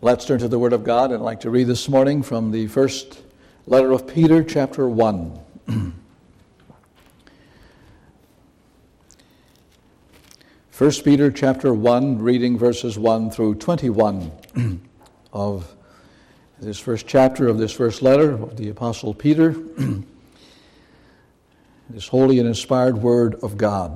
Let's turn to the Word of God. I'd like to read this morning from the first letter of Peter, chapter 1. 1 Peter chapter 1, reading verses 1 through 21 of this first chapter of this first letter of the Apostle Peter, this holy and inspired Word of God.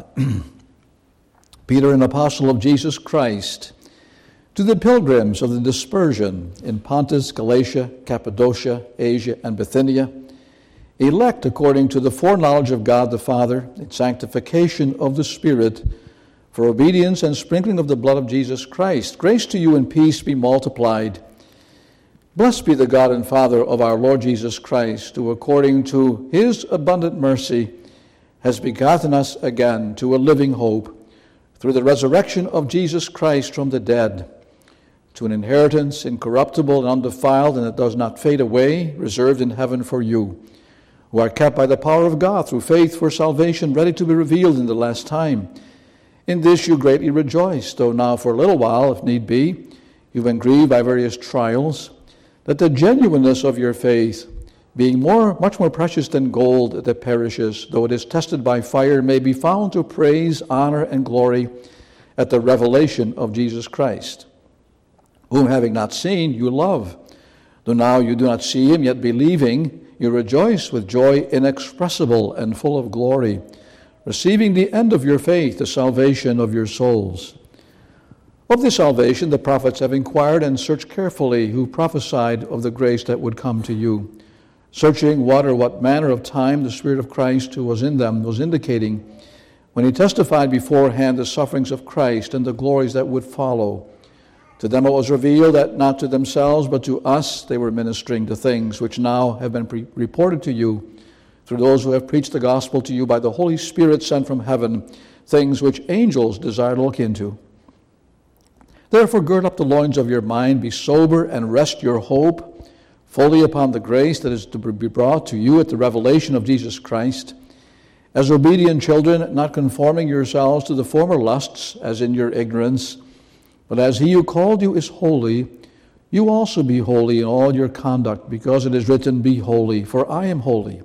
Peter, an apostle of Jesus Christ, to the pilgrims of the dispersion in Pontus, Galatia, Cappadocia, Asia, and Bithynia, elect according to the foreknowledge of God the Father, in sanctification of the Spirit, for obedience and sprinkling of the blood of Jesus Christ. Grace to you and peace be multiplied. Blessed be the God and Father of our Lord Jesus Christ, who according to his abundant mercy has begotten us again to a living hope through the resurrection of Jesus Christ from the dead, to an inheritance incorruptible and undefiled, and that does not fade away, reserved in heaven for you, who are kept by the power of God through faith for salvation, ready to be revealed in the last time. In this you greatly rejoice, though now for a little while, if need be, you've been grieved by various trials, that the genuineness of your faith, being much more precious than gold that perishes, though it is tested by fire, may be found to praise, honor, and glory at the revelation of Jesus Christ, whom having not seen, you love. Though now you do not see him, yet believing, you rejoice with joy inexpressible and full of glory, receiving the end of your faith, the salvation of your souls. Of this salvation the prophets have inquired and searched carefully, who prophesied of the grace that would come to you, searching what manner of time the Spirit of Christ who was in them was indicating, when he testified beforehand the sufferings of Christ and the glories that would follow. To them it was revealed that not to themselves, but to us they were ministering to things which now have been reported to you through those who have preached the gospel to you by the Holy Spirit sent from heaven, things which angels desire to look into. Therefore gird up the loins of your mind, be sober, and rest your hope fully upon the grace that is to be brought to you at the revelation of Jesus Christ. As obedient children, not conforming yourselves to the former lusts, as in your ignorance, but as he who called you is holy, you also be holy in all your conduct, because it is written, be holy, for I am holy.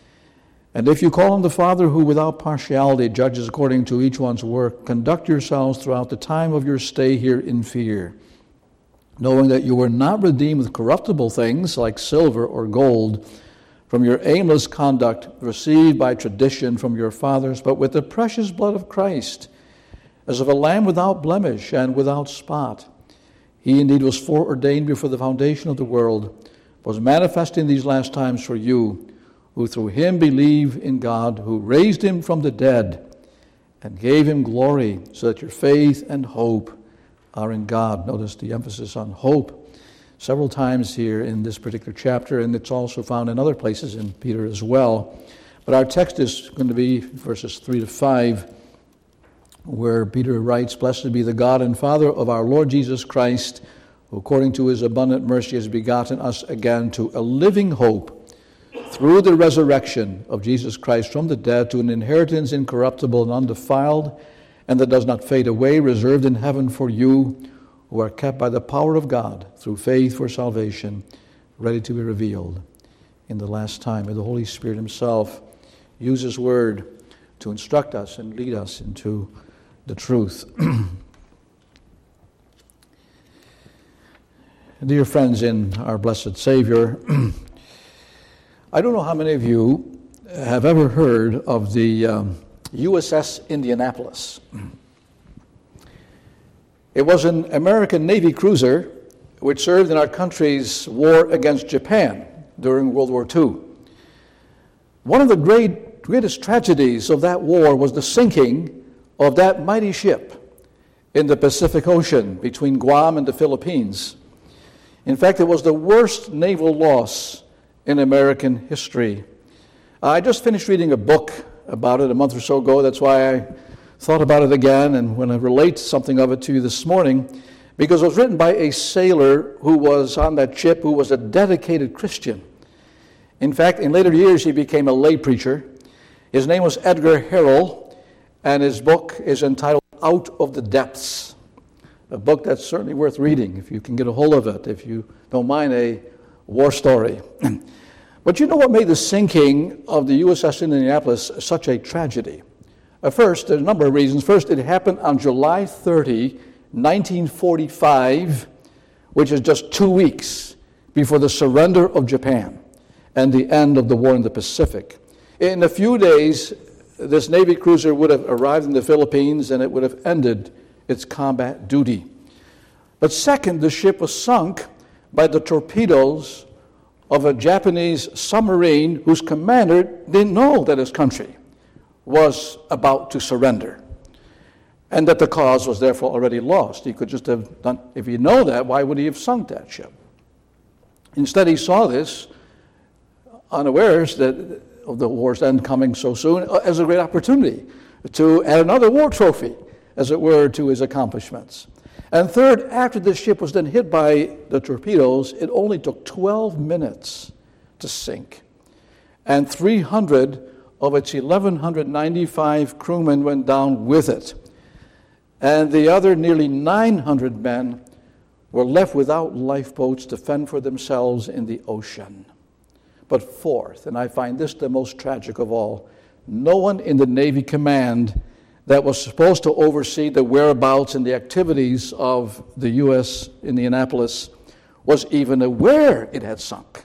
And if you call on the Father who without partiality judges according to each one's work, conduct yourselves throughout the time of your stay here in fear, knowing that you were not redeemed with corruptible things like silver or gold from your aimless conduct received by tradition from your fathers, but with the precious blood of Christ, as of a lamb without blemish and without spot. He indeed was foreordained before the foundation of the world, was manifest in these last times for you, who through him believe in God, who raised him from the dead and gave him glory, so that your faith and hope are in God. Notice the emphasis on hope several times here in this particular chapter, and it's also found in other places in Peter as well. But our text is going to be verses 3 to 5, where Peter writes, Blessed be the God and Father of our Lord Jesus Christ, who according to his abundant mercy has begotten us again to a living hope through the resurrection of Jesus Christ from the dead, to an inheritance incorruptible and undefiled, and that does not fade away, reserved in heaven for you, who are kept by the power of God through faith for salvation, ready to be revealed in the last time. May the Holy Spirit himself use his word to instruct us and lead us into the truth. Dear friends in our blessed Savior, I don't know how many of you have ever heard of the USS Indianapolis. It was an American Navy cruiser which served in our country's war against Japan during World War II. One of the greatest tragedies of that war was the sinking of that mighty ship in the Pacific Ocean between Guam and the Philippines. In fact, it was the worst naval loss in American history. I just finished reading a book about it a month or so ago. That's why I thought about it again, and when I relate something of it to you this morning, because it was written by a sailor who was on that ship, who was a dedicated Christian. In fact, in later years, he became a lay preacher. His name was Edgar Harrell, and his book is entitled Out of the Depths. a book that's certainly worth reading if you can get a hold of it, if you don't mind a war story. But you know what made the sinking of the USS Indianapolis such a tragedy? First, there's a number of reasons. First, it happened on July 30, 1945, which is just 2 weeks before the surrender of Japan and the end of the war in the Pacific. In a few days, this Navy cruiser would have arrived in the Philippines and it would have ended its combat duty. But second, the ship was sunk by the torpedoes of a Japanese submarine whose commander didn't know that his country was about to surrender and that the cause was therefore already lost. He could just have done, if he know that, why would he have sunk that ship? Instead, he saw this, unawares that of the war's end coming so soon, as a great opportunity to add another war trophy, as it were, to his accomplishments. And third, after the ship was then hit by the torpedoes, it only took 12 minutes to sink. And 300 of its 1,195 crewmen went down with it. And the other nearly 900 men were left without lifeboats to fend for themselves in the ocean. But fourth, and I find this the most tragic of all, no one in the Navy command that was supposed to oversee the whereabouts and the activities of the U.S. Indianapolis was even aware it had sunk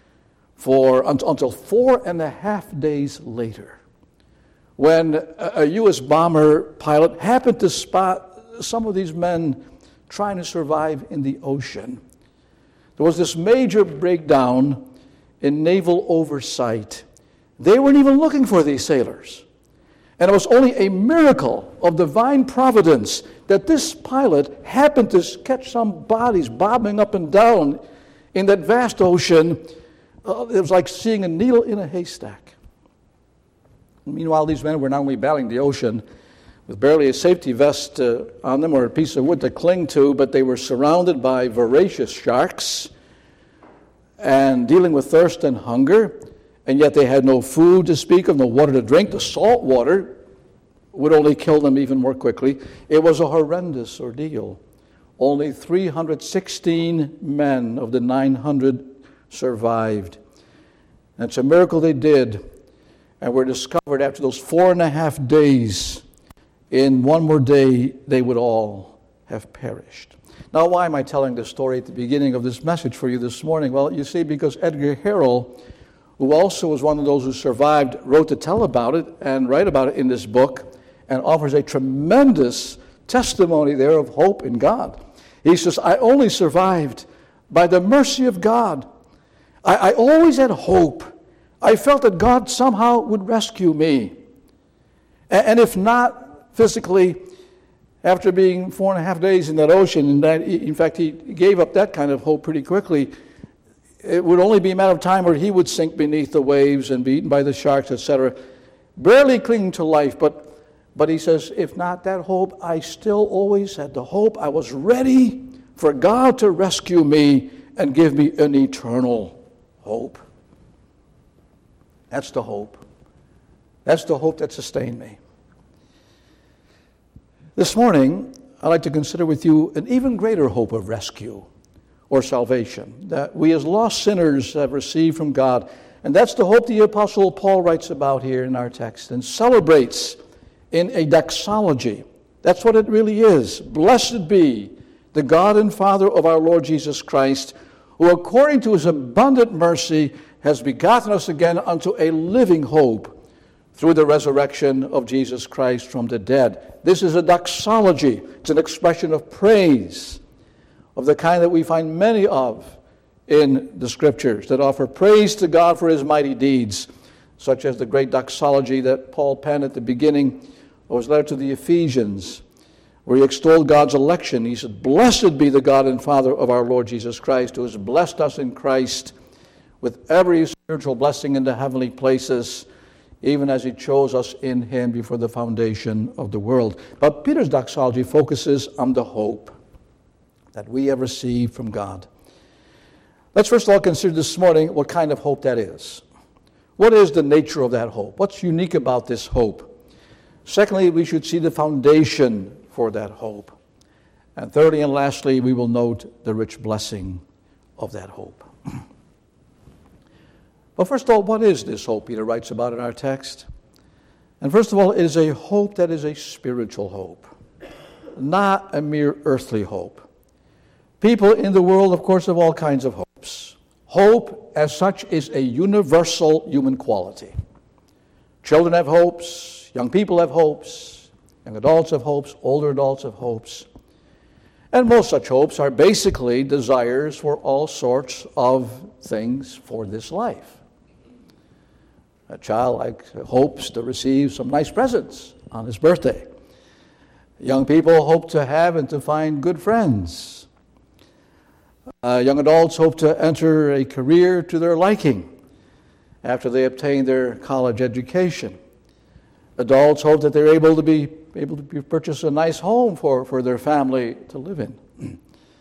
until 4.5 days later, when a U.S. bomber pilot happened to spot some of these men trying to survive in the ocean. There was this major breakdown in naval oversight. They weren't even looking for these sailors. And it was only a miracle of divine providence that this pilot happened to catch some bodies bobbing up and down in that vast ocean. It was like seeing a needle in a haystack. Meanwhile, these men were not only battling the ocean with barely a safety vest on them or a piece of wood to cling to, but they were surrounded by voracious sharks and dealing with thirst and hunger, and yet they had no food to speak of, no water to drink. The salt water would only kill them even more quickly. It was a horrendous ordeal. Only 316 men of the 900 survived. And it's a miracle they did, and were discovered after those 4.5 days. In one more day, they would all have perished. Now, why am I telling this story at the beginning of this message for you this morning? Well, you see, because Edgar Harrell, who also was one of those who survived, wrote to tell about it and write about it in this book, and offers a tremendous testimony there of hope in God. He says, I only survived by the mercy of God. I always had hope. I felt that God somehow would rescue me. And if not physically, after being 4.5 days in that ocean, and that, in fact, he gave up that kind of hope pretty quickly, it would only be a matter of time where he would sink beneath the waves and be eaten by the sharks, etc., barely clinging to life. But he says, if not that hope, I still always had the hope. I was ready for God to rescue me and give me an eternal hope. That's the hope. That's the hope that sustained me. This morning, I'd like to consider with you an even greater hope of rescue or salvation that we as lost sinners have received from God. And that's the hope the Apostle Paul writes about here in our text and celebrates in a doxology. That's what it really is. Blessed be the God and Father of our Lord Jesus Christ, who according to his abundant mercy has begotten us again unto a living hope through the resurrection of Jesus Christ from the dead. This is a doxology. It's an expression of praise, of the kind that we find many of in the Scriptures, that offer praise to God for his mighty deeds, such as the great doxology that Paul penned at the beginning of his letter to the Ephesians, where he extolled God's election. He said, Blessed be the God and Father of our Lord Jesus Christ, who has blessed us in Christ with every spiritual blessing in the heavenly places, even as he chose us in him before the foundation of the world. But Peter's doxology focuses on the hope that we have received from God. Let's first of all consider this morning what kind of hope that is. What is the nature of that hope? What's unique about this hope? Secondly, we should see the foundation for that hope. And thirdly and lastly, we will note the rich blessing of that hope. But first of all, what is this hope Peter writes about in our text? And first of all, it is a hope that is a spiritual hope, not a mere earthly hope. People in the world, of course, have all kinds of hopes. Hope, as such, is a universal human quality. Children have hopes, young people have hopes, young adults have hopes, older adults have hopes. And most such hopes are basically desires for all sorts of things for this life. A child hopes to receive some nice presents on his birthday. Young people hope to have and to find good friends. Young adults hope to enter a career to their liking after they obtain their college education. Adults hope that they're able to purchase a nice home for their family to live in.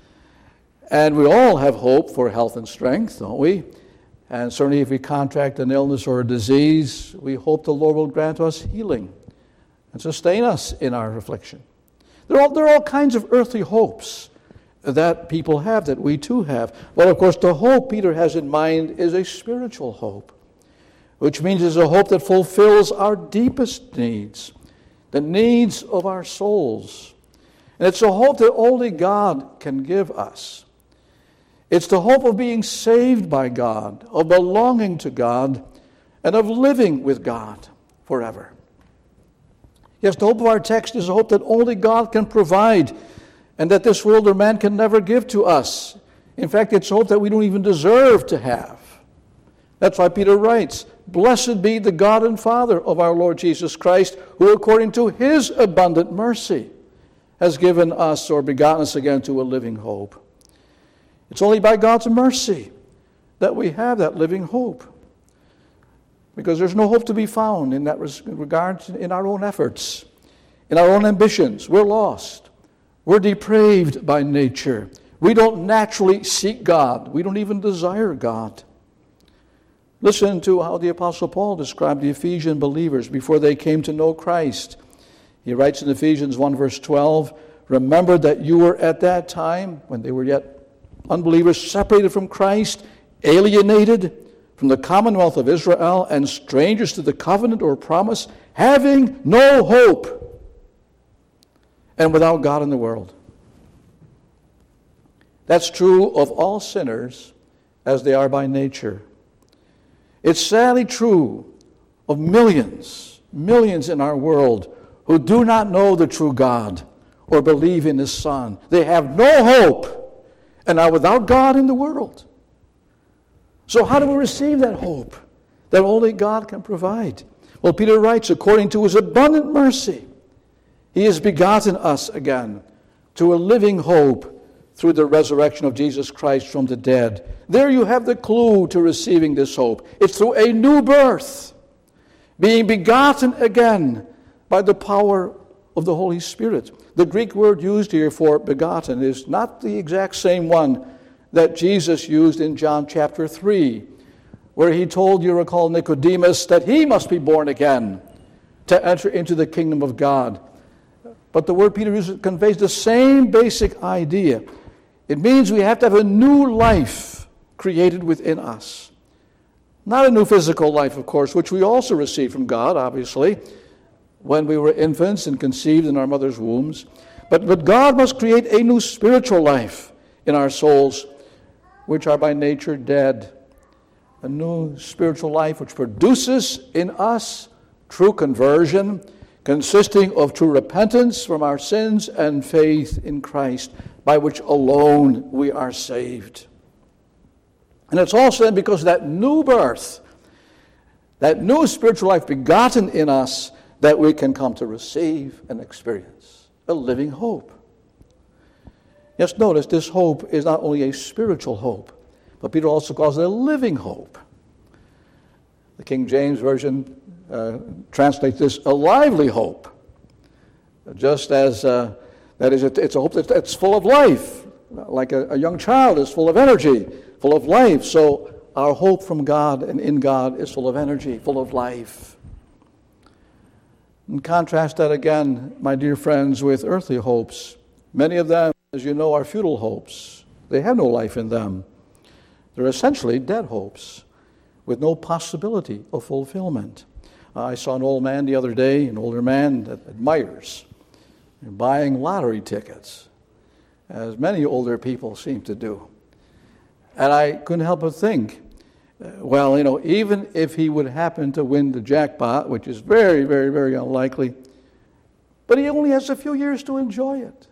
And we all have hope for health and strength, don't we? And certainly if we contract an illness or a disease, we hope the Lord will grant us healing and sustain us in our affliction. There are all kinds of earthly hopes that people have, that we too have. But of course, the hope Peter has in mind is a spiritual hope, which means it's a hope that fulfills our deepest needs, the needs of our souls. And it's a hope that only God can give us. It's the hope of being saved by God, of belonging to God, and of living with God forever. Yes, the hope of our text is a hope that only God can provide, and that this world or man can never give to us. In fact, it's hope that we don't even deserve to have. That's why Peter writes, "Blessed be the God and Father of our Lord Jesus Christ, who according to his abundant mercy has given us or begotten us again to a living hope." It's only by God's mercy that we have that living hope. Because there's no hope to be found in that regard in our own efforts, in our own ambitions. We're lost. We're depraved by nature. We don't naturally seek God. We don't even desire God. Listen to how the Apostle Paul described the Ephesian believers before they came to know Christ. He writes in Ephesians 1 verse 12, "Remember that you were at that time, when they were yet unbelievers, separated from Christ, alienated from the commonwealth of Israel, and strangers to the covenant or promise, having no hope, and without God in the world." That's true of all sinners as they are by nature. It's sadly true of millions in our world who do not know the true God or believe in his Son. They have no hope and are without God in the world. So how do we receive that hope that only God can provide? Well, Peter writes, according to his abundant mercy, he has begotten us again to a living hope through the resurrection of Jesus Christ from the dead. There you have the clue to receiving this hope. It's through a new birth, being begotten again by the power of the Holy Spirit. The Greek word used here for begotten is not the exact same one that Jesus used in John chapter 3, where he told, you recall, Nicodemus that he must be born again to enter into the kingdom of God. But the word Peter uses conveys the same basic idea. It means we have to have a new life created within us. Not a new physical life, of course, which we also received from God, obviously, when we were infants and conceived in our mother's wombs. But God must create a new spiritual life in our souls, which are by nature dead. A new spiritual life which produces in us true conversion, consisting of true repentance from our sins and faith in Christ, by which alone we are saved. And it's also then because of that new birth, that new spiritual life begotten in us, that we can come to receive and experience a living hope. Yes, notice this hope is not only a spiritual hope, but Peter also calls it a living hope. The King James Version translates this a lively hope. Just as that is, it's a hope that's full of life, like a young child is full of energy, full of life. So our hope from God and in God is full of energy, full of life. And contrast that again, my dear friends, with earthly hopes. Many of them as you know, are futile hopes. They have no life in them. They're essentially dead hopes with no possibility of fulfillment. I saw an old man the other day, an older man that admires buying lottery tickets, as many older people seem to do. And I couldn't help but think, well, even if he would happen to win the jackpot, which is very, very, very unlikely, but he only has a few years to enjoy it.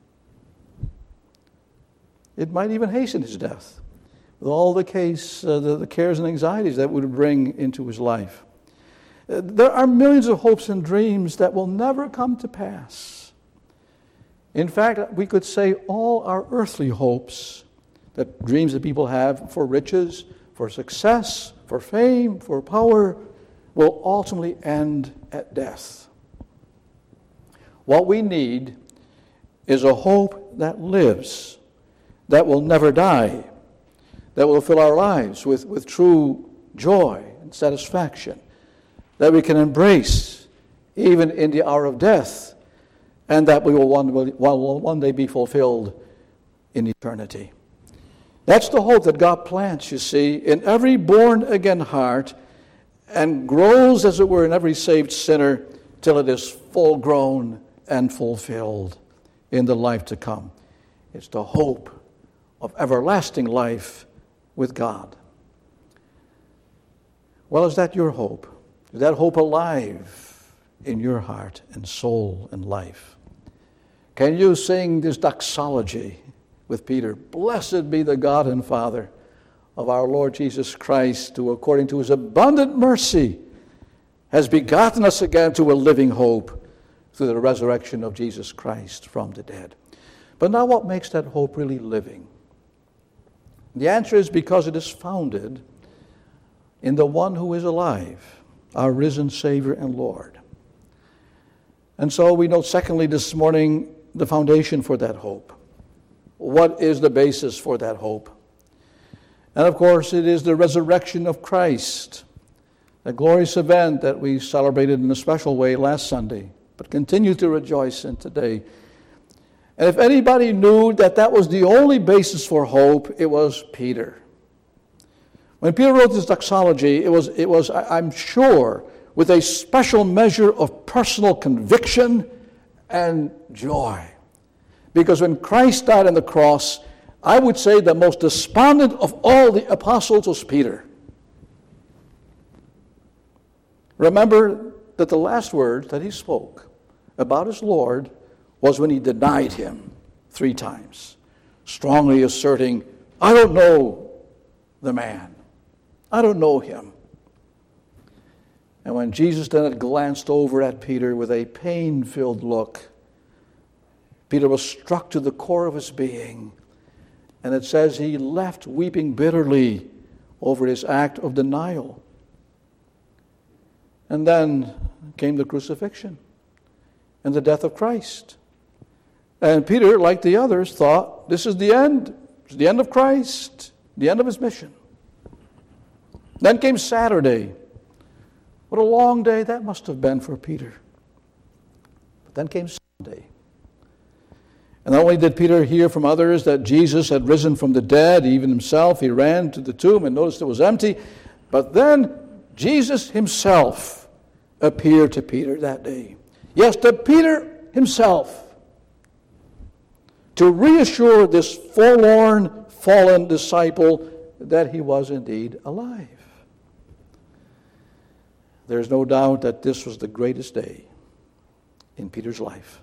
It might even hasten his death, with all the cares and anxieties that would bring into his life. There are millions of hopes and dreams that will never come to pass. In fact, we could say all our earthly hopes, that dreams that people have for riches, for success, for fame, for power, will ultimately end at death. What we need is a hope that lives, that will never die, that will fill our lives with true joy and satisfaction, that we can embrace even in the hour of death, and that we will one day be fulfilled in eternity. That's the hope that God plants, you see, in every born-again heart and grows, as it were, in every saved sinner till it is full-grown and fulfilled in the life to come. It's the hope of everlasting life with God. Well, is that your hope? Is that hope alive in your heart and soul and life? Can you sing this doxology with Peter? Blessed be the God and Father of our Lord Jesus Christ, who according to his abundant mercy has begotten us again to a living hope through the resurrection of Jesus Christ from the dead. But now what makes that hope really living? The answer is because it is founded in the one who is alive, our risen Savior and Lord. And so we note, secondly, this morning, the foundation for that hope. What is the basis for that hope? And of course, it is the resurrection of Christ, a glorious event that we celebrated in a special way last Sunday, but continue to rejoice in today. And if anybody knew that was the only basis for hope, it was Peter. When Peter wrote this doxology, it was, I'm sure, with a special measure of personal conviction and joy. Because when Christ died on the cross, I would say the most despondent of all the apostles was Peter. Remember that the last word that he spoke about his Lord was when he denied him 3 times, strongly asserting, I don't know the man. I don't know him. And when Jesus then had glanced over at Peter with a pain-filled look, Peter was struck to the core of his being. And it says he left weeping bitterly over his act of denial. And then came the crucifixion and the death of Christ. And Peter, like the others, thought, this is the end. It's the end of Christ, the end of his mission. Then came Saturday. What a long day that must have been for Peter. But then came Sunday. And not only did Peter hear from others that Jesus had risen from the dead, even himself, he ran to the tomb and noticed it was empty. But then Jesus himself appeared to Peter that day. Yes, to Peter himself, to reassure this forlorn, fallen disciple that he was indeed alive. There's no doubt that this was the greatest day in Peter's life.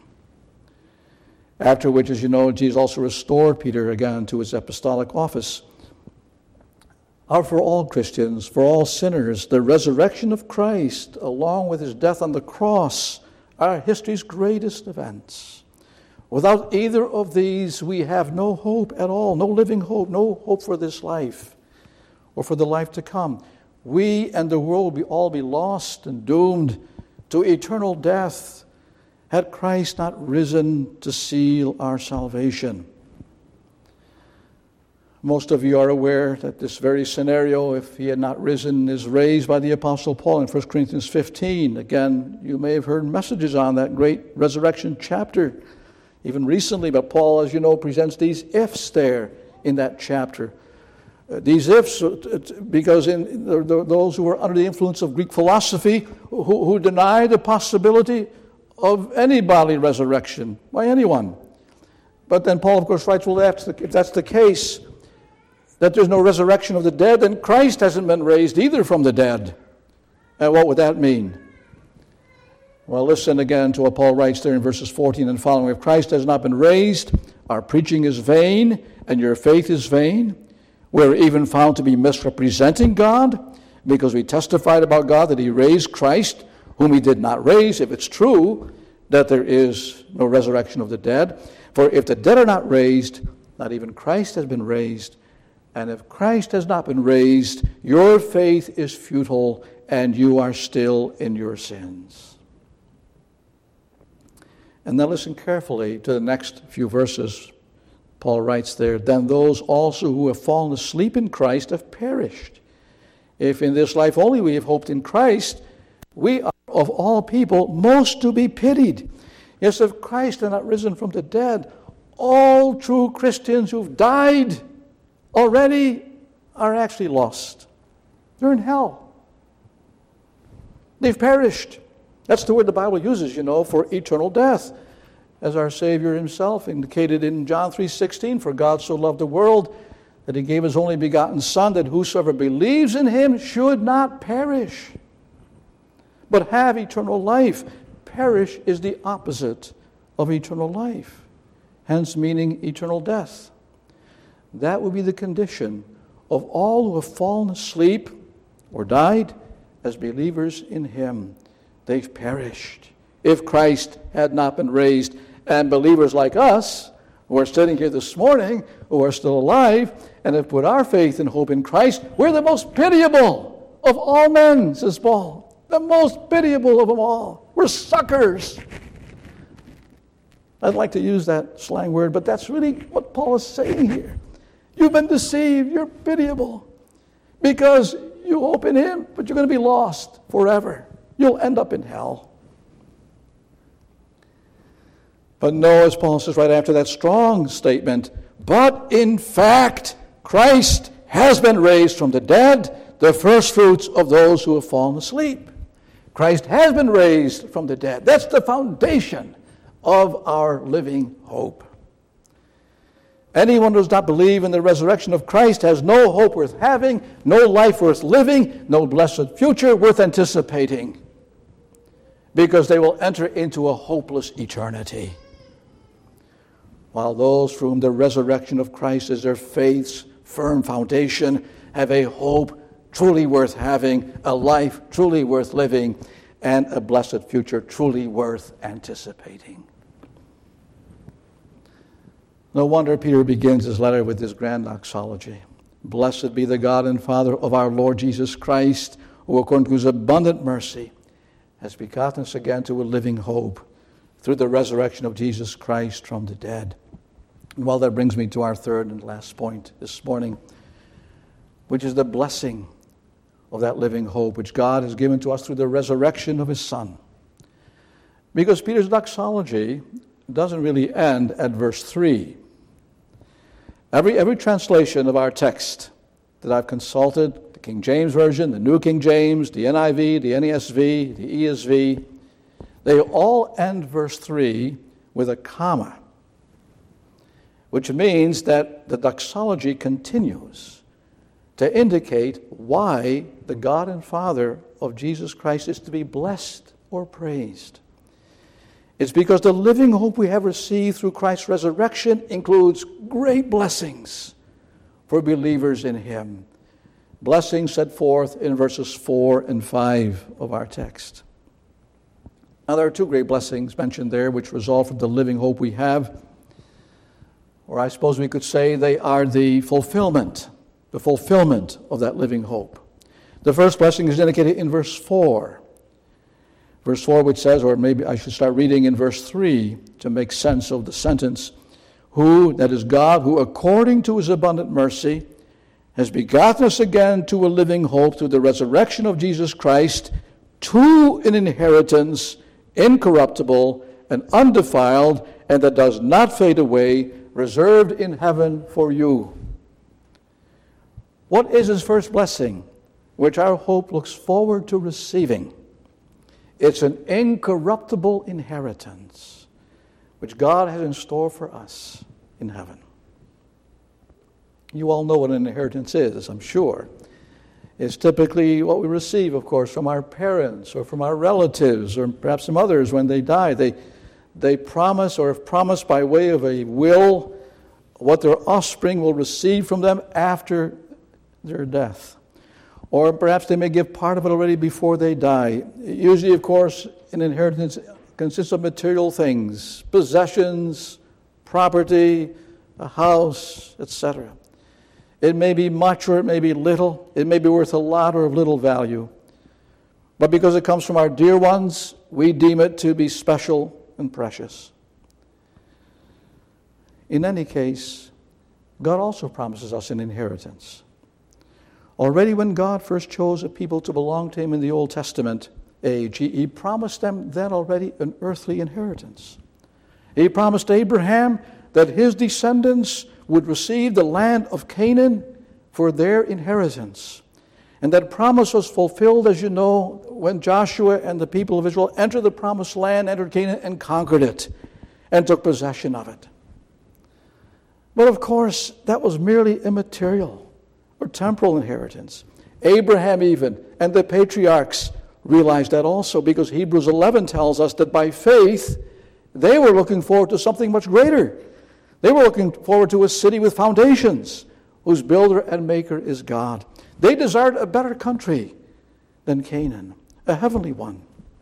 After which, as you know, Jesus also restored Peter again to his apostolic office. For all Christians, for all sinners, the resurrection of Christ, along with his death on the cross, are history's greatest events. Without either of these, we have no hope at all, no living hope, no hope for this life or for the life to come. We and the world will all be lost and doomed to eternal death had Christ not risen to seal our salvation. Most of you are aware that this very scenario, if he had not risen, is raised by the Apostle Paul in 1 Corinthians 15. Again, you may have heard messages on that great resurrection chapter even recently, but Paul, as you know, presents these ifs there in that chapter. These ifs, because those who were under the influence of Greek philosophy, who deny the possibility of any bodily resurrection by anyone. But then Paul, of course, writes, well, if that's the case, that there's no resurrection of the dead, then Christ hasn't been raised either from the dead. And what would that mean? Well, listen again to what Paul writes there in verses 14 and following. If Christ has not been raised, our preaching is vain, and your faith is vain. We're even found to be misrepresenting God, because we testified about God that he raised Christ, whom he did not raise, if it's true that there is no resurrection of the dead. For if the dead are not raised, not even Christ has been raised. And if Christ has not been raised, your faith is futile, and you are still in your sins. And now listen carefully to the next few verses. Paul writes there, then those also who have fallen asleep in Christ have perished. If in this life only we have hoped in Christ, we are of all people most to be pitied. Yes, if Christ had not risen from the dead, all true Christians who've died already are actually lost. They're in hell. They've perished. That's the word the Bible uses, for eternal death. As our Savior himself indicated in John 3:16, for God so loved the world that he gave his only begotten Son, that whosoever believes in him should not perish, but have eternal life. Perish is the opposite of eternal life, hence meaning eternal death. That would be the condition of all who have fallen asleep or died as believers in him. They've perished. If Christ had not been raised, and believers like us, who are sitting here this morning, who are still alive, and have put our faith and hope in Christ, we're the most pitiable of all men, says Paul. The most pitiable of them all. We're suckers. I'd like to use that slang word, but that's really what Paul is saying here. You've been deceived. You're pitiable because you hope in him, but you're going to be lost forever. You'll end up in hell. But no, as Paul says right after that strong statement, but in fact, Christ has been raised from the dead, the first fruits of those who have fallen asleep. Christ has been raised from the dead. That's the foundation of our living hope. Anyone who does not believe in the resurrection of Christ has no hope worth having, no life worth living, no blessed future worth anticipating, because they will enter into a hopeless eternity. While those for whom the resurrection of Christ is their faith's firm foundation have a hope truly worth having, a life truly worth living, and a blessed future truly worth anticipating. No wonder Peter begins his letter with this grand doxology. Blessed be the God and Father of our Lord Jesus Christ, who according to his abundant mercy has begotten us again to a living hope through the resurrection of Jesus Christ from the dead. And well, that brings me to our third and last point this morning, which is the blessing of that living hope which God has given to us through the resurrection of his Son. Because Peter's doxology doesn't really end at verse 3. Every translation of our text that I've consulted, the King James Version, the New King James, the NIV, the NASV, the ESV, they all end verse 3 with a comma, which means that the doxology continues to indicate why the God and Father of Jesus Christ is to be blessed or praised. It's because the living hope we have received through Christ's resurrection includes great blessings for believers in him. Blessings set forth in verses 4 and 5 of our text. Now, there are two great blessings mentioned there which result from the living hope we have. Or I suppose we could say they are the fulfillment of that living hope. The first blessing is indicated in verse 4. Verse 4, which says, or maybe I should start reading in verse 3 to make sense of the sentence, who, that is God, who according to his abundant mercy has begotten us again to a living hope through the resurrection of Jesus Christ, to an inheritance incorruptible and undefiled and that does not fade away, reserved in heaven for you. What is his first blessing, which our hope looks forward to receiving? It's an incorruptible inheritance, which God has in store for us in heaven. You all know what an inheritance is, I'm sure. It's typically what we receive, of course, from our parents or from our relatives or perhaps some others when they die. They promise or have promised by way of a will what their offspring will receive from them after their death. Or perhaps they may give part of it already before they die. Usually, of course, an inheritance consists of material things, possessions, property, a house, etc. It may be much or it may be little. It may be worth a lot or of little value. But because it comes from our dear ones, we deem it to be special and precious. In any case, God also promises us an inheritance. Already when God first chose a people to belong to him in the Old Testament age, he promised them then already an earthly inheritance. He promised Abraham that his descendants would receive the land of Canaan for their inheritance. And that promise was fulfilled, as you know, when Joshua and the people of Israel entered the promised land, entered Canaan, and conquered it, and took possession of it. But of course, that was merely immaterial or temporal inheritance. Abraham even and the patriarchs realized that also, because Hebrews 11 tells us that by faith, they were looking forward to something much greater. They were looking forward to a city with foundations, whose builder and maker is God. They desired a better country than Canaan, a heavenly one.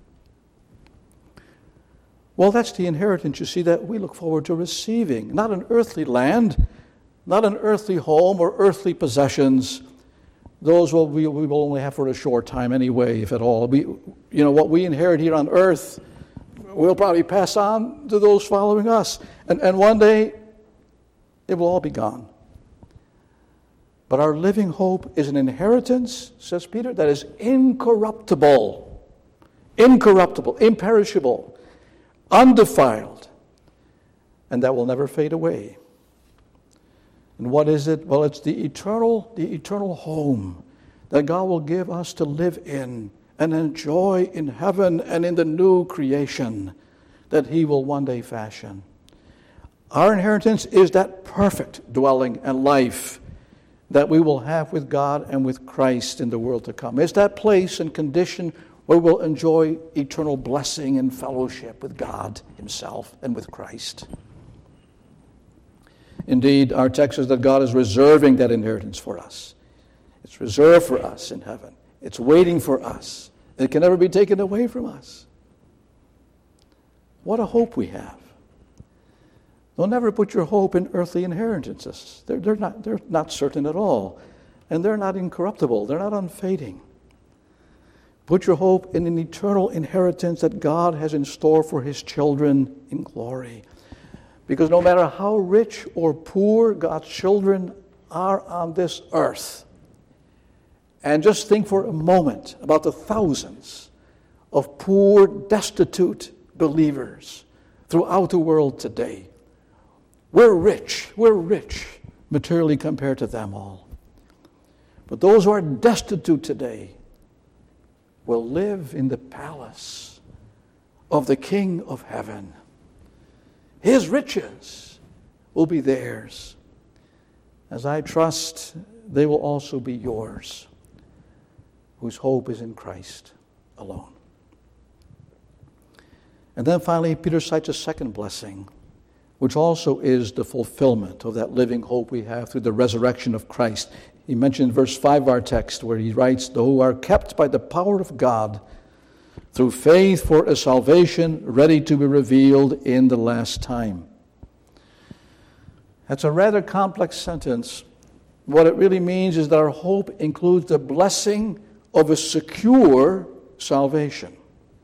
Well, that's the inheritance, you see, that we look forward to receiving. Not an earthly land, not an earthly home or earthly possessions. Those we will only have for a short time anyway, if at all. What we inherit here on earth, we'll probably pass on to those following us. And one day, it will all be gone. But our living hope is an inheritance, says Peter, that is incorruptible, imperishable, undefiled, and that will never fade away. And what is it? Well, it's the eternal home that God will give us to live in and enjoy in heaven and in the new creation that he will one day fashion. Our inheritance is that perfect dwelling and life that we will have with God and with Christ in the world to come. It's that place and condition where we'll enjoy eternal blessing and fellowship with God himself and with Christ. Indeed, our text says that God is reserving that inheritance for us. It's reserved for us in heaven. It's waiting for us. It can never be taken away from us. What a hope we have. Don't ever put your hope in earthly inheritances. They're not certain at all. And they're not incorruptible. They're not unfading. Put your hope in an eternal inheritance that God has in store for his children in glory. Because no matter how rich or poor God's children are on this earth, and just think for a moment about the thousands of poor, destitute believers throughout the world today. We're rich materially compared to them all. But those who are destitute today will live in the palace of the King of heaven. His riches will be theirs, as I trust they will also be yours, whose hope is in Christ alone. And then finally, Peter cites a second blessing, which also is the fulfillment of that living hope we have through the resurrection of Christ. He mentioned in verse 5 of our text, where he writes, "Who are kept by the power of God through faith for a salvation ready to be revealed in the last time." That's a rather complex sentence. What it really means is that our hope includes the blessing of a secure salvation.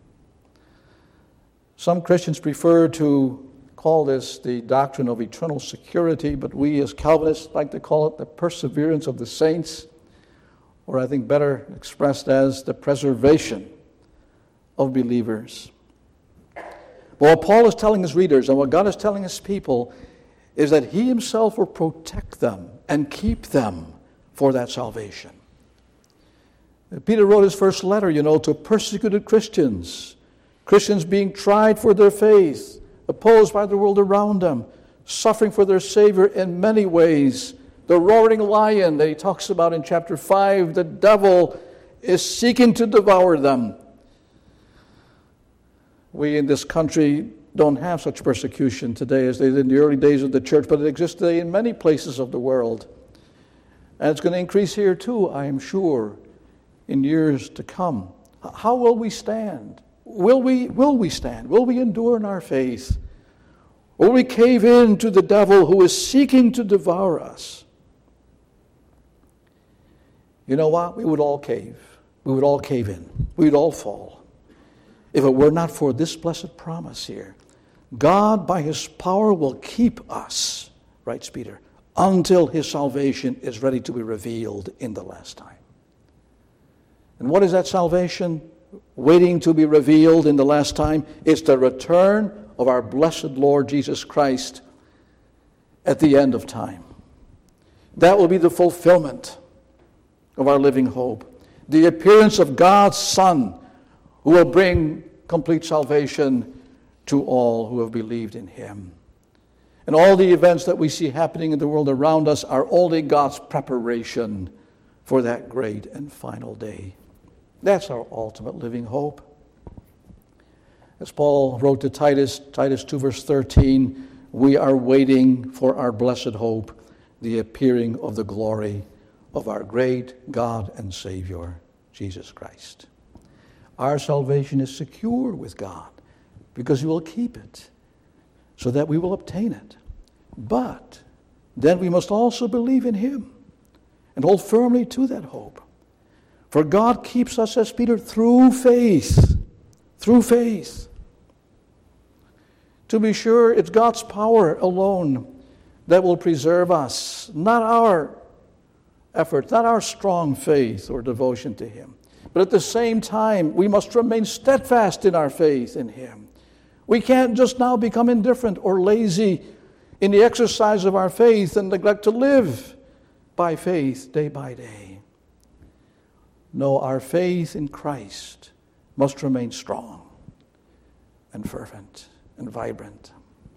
Some Christians prefer to call this the doctrine of eternal security, but we as Calvinists like to call it the perseverance of the saints, or I think better expressed as the preservation of believers. But what Paul is telling his readers and what God is telling his people is that he himself will protect them and keep them for that salvation. Peter wrote his first letter, to persecuted Christians, Christians being tried for their faith, opposed by the world around them, suffering for their Savior in many ways. The roaring lion that he talks about in chapter 5, the devil is seeking to devour them. We in this country don't have such persecution today as they did in the early days of the church, but it exists today in many places of the world. And it's going to increase here too, I am sure, in years to come. How will we stand? Will we stand? Will we endure in our faith? Will we cave in to the devil who is seeking to devour us? You know what? We would all cave. We would all cave in. We would all fall. If it were not for this blessed promise here, God by his power will keep us, writes Peter, until his salvation is ready to be revealed in the last time. And what is that salvation waiting to be revealed in the last time? It's the return of our blessed Lord Jesus Christ at the end of time. That will be the fulfillment of our living hope. The appearance of God's Son, who will bring complete salvation to all who have believed in him. And all the events that we see happening in the world around us are only God's preparation for that great and final day. That's our ultimate living hope. As Paul wrote to Titus 2 verse 13, we are waiting for our blessed hope, the appearing of the glory of our great God and Savior, Jesus Christ. Our salvation is secure with God because he will keep it so that we will obtain it. But then we must also believe in him and hold firmly to that hope. For God keeps us, as Peter, through faith. Through faith. To be sure, it's God's power alone that will preserve us, not our effort, not our strong faith or devotion to him. But at the same time, we must remain steadfast in our faith in him. We can't just now become indifferent or lazy in the exercise of our faith and neglect to live by faith day by day. No, our faith in Christ must remain strong and fervent and vibrant.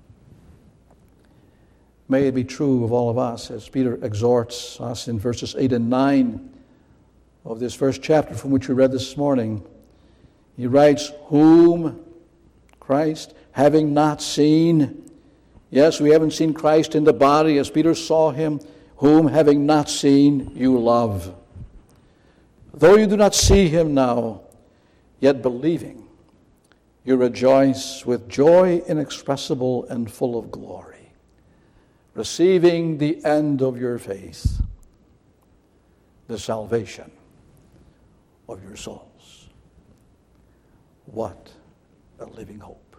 May it be true of all of us, as Peter exhorts us in verses 8 and 9 of this first chapter from which we read this morning. He writes, whom Christ, having not seen. Yes, we haven't seen Christ in the body as Peter saw him. Whom, having not seen, you love. Though you do not see him now, yet believing, you rejoice with joy inexpressible and full of glory, receiving the end of your faith, the salvation of your souls. What a living hope.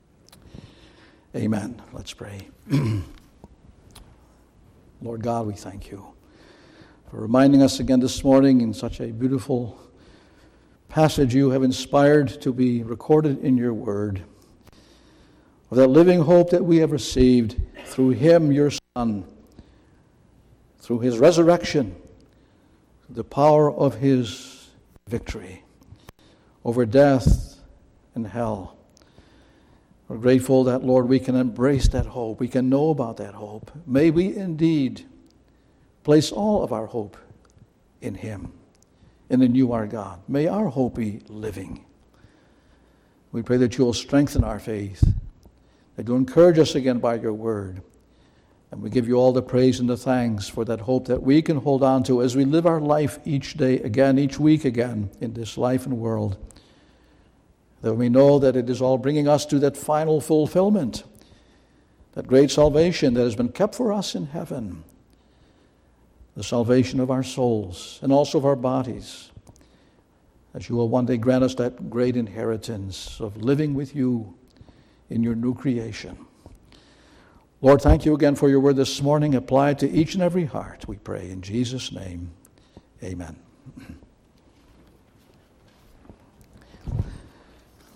Amen. Let's pray. Lord God, we thank you for reminding us again this morning in such a beautiful passage you have inspired to be recorded in your word of that living hope that we have received through him, your Son, through his resurrection, the power of his victory over death and hell. We're grateful that, Lord, we can embrace that hope. We can know about that hope. May we indeed place all of our hope in him and in you, our God. May our hope be living. We pray that you will strengthen our faith, that you'll encourage us again by your word. And we give you all the praise and the thanks for that hope that we can hold on to as we live our life each day again, each week again in this life and world. That we know that it is all bringing us to that final fulfillment, that great salvation that has been kept for us in heaven, the salvation of our souls and also of our bodies, as you will one day grant us that great inheritance of living with you in your new creation. Lord, thank you again for your word this morning, applied to each and every heart, we pray in Jesus' name. Amen.